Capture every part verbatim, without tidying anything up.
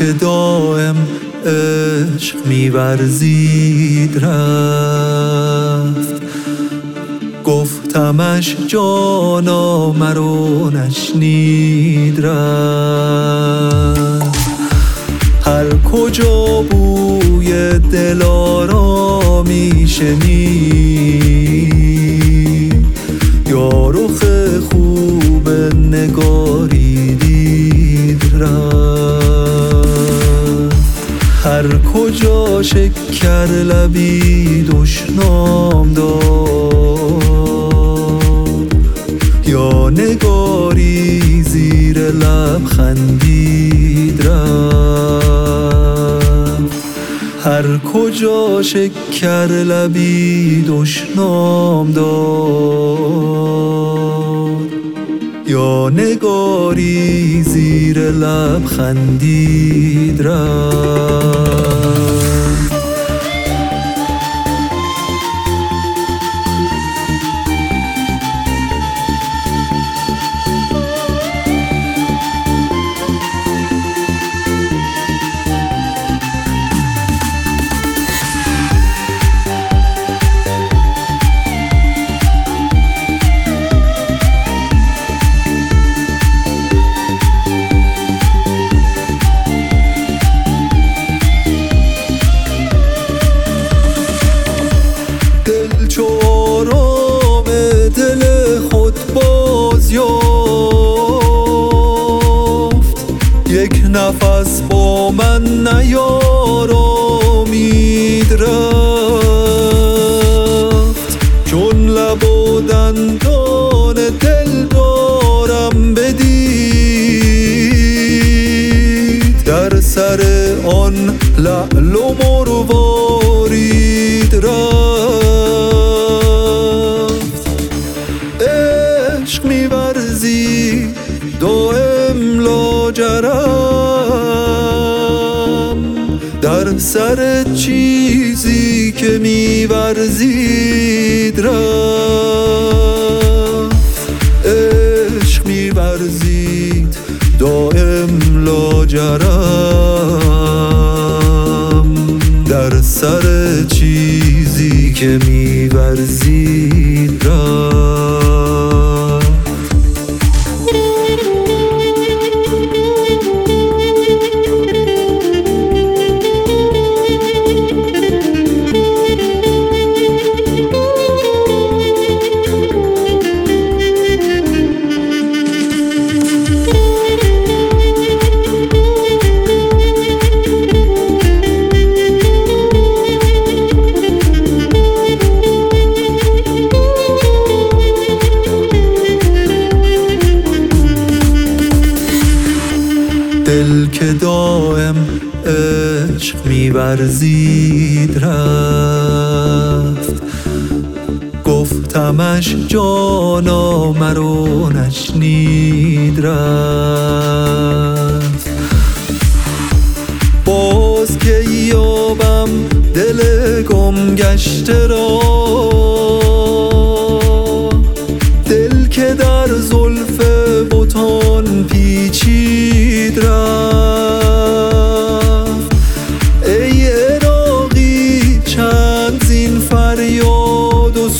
که دائم عشق می‌ورزید رفت. گفتمش جانا مرو نشنید رفت. هر کجا بوی دلارامی شنید، یا رخ خوب نگاری دید رفت. هر کجا شکر لبی دشنام داد، یا نگاری زیر لب خندید رفت. هر کجا شکر لبی دشنام داد، یا نگاری زیر لب خندید رفت. چو آرام دل خود باز یافت، یک نفس با من نیارامید رفت. چون لب و دندان دل دارم بدید، در سر آن لعل و مروارید رفت. عشق می‌ورزی دائم لاجرم، در سر چیزی که می‌ورزید رفت. عشق می‌ورزید دائم لاجرم، در سر چیزی که می‌ورزید رفت. دل که دائم عشق می‌ورزید رفت. گفتمش جانا مرو نشنید رفت. باز که یابم دل گم گشته را، دل که در زلف بتان پیچید رفت. ای عراقی چند زین فریاد و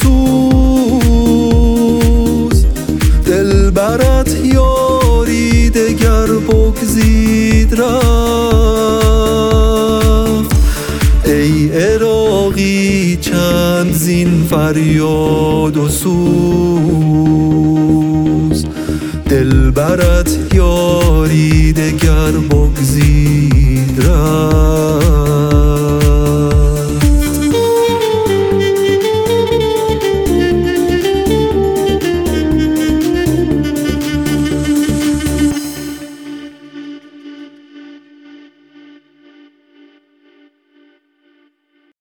سوز، دل برت یاری دگر بگزید رفت. ای عراقی چند زین فریاد و سوز، دل برت یاری دگر بگزید رفت.